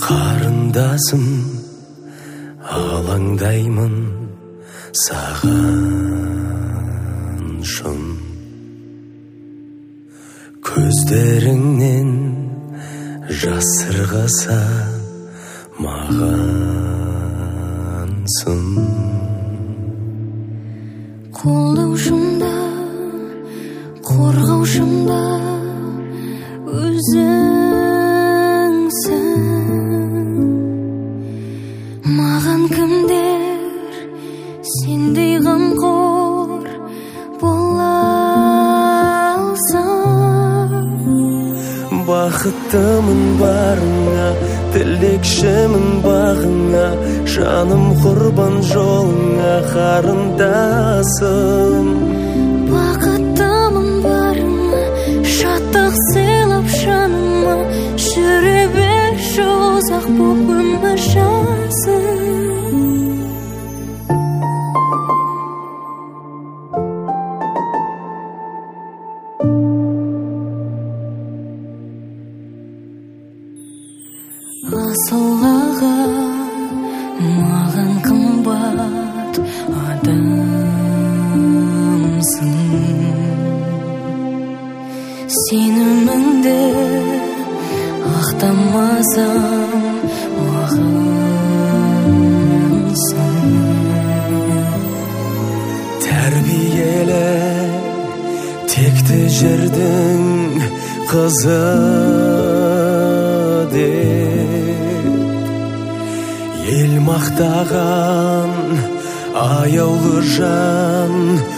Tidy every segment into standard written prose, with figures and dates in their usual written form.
Қарындасым, алаңдаймын саған шын. Көздеріңнен жасырғаса мағансың. Қолдаушымда, қорғаушымда өзіңсің. Маған кімдер сендей қамқор бола алсын. Бақыттымын барыңа, тілекшімін бағыңа, жаным құрбан жолыңа қарындасым. Бақыттымын барыңа, шаттық сыйлап жаныма, жүре берші ұзақ боп өмір жасын. Асыл аға, маған қымбат адамсың. Сеніміңді ақтамасам мағансың. Тәрбиелі текті жердің қызы деп ел мақтаған аяулы жан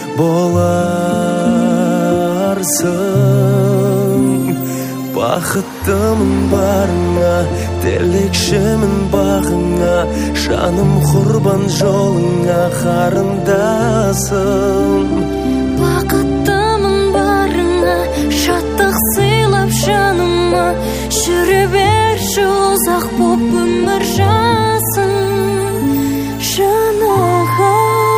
боларсың. Бақыттымын барыңа, тілекшімін бағыңа, жаным құрбан жолыңа қарындасым. Бақыттымын барыңа, шаттық сыйлап жаныма, жүре берші ұзақ боп өмір жасын. Жанаға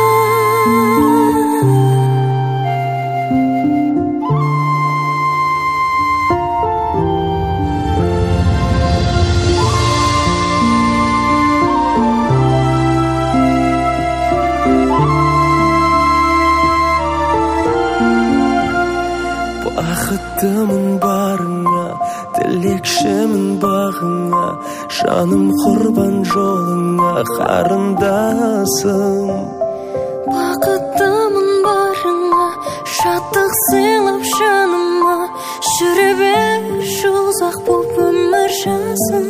Бақыттымын барыңа, тілекшімін бағыңа, жаным құрбан жолыңа қарындасым. Бақыттымын барыңа, шаттық сыйлап жаныма, жүре берші ұзақ боп өмір жасын.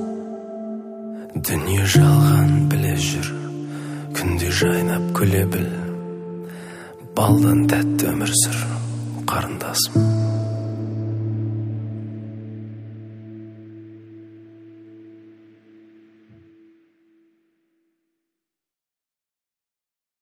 Дүние жалған біле жүр, күнде жайнап күле біл, балдан тәтті өмір сүр қарындасым.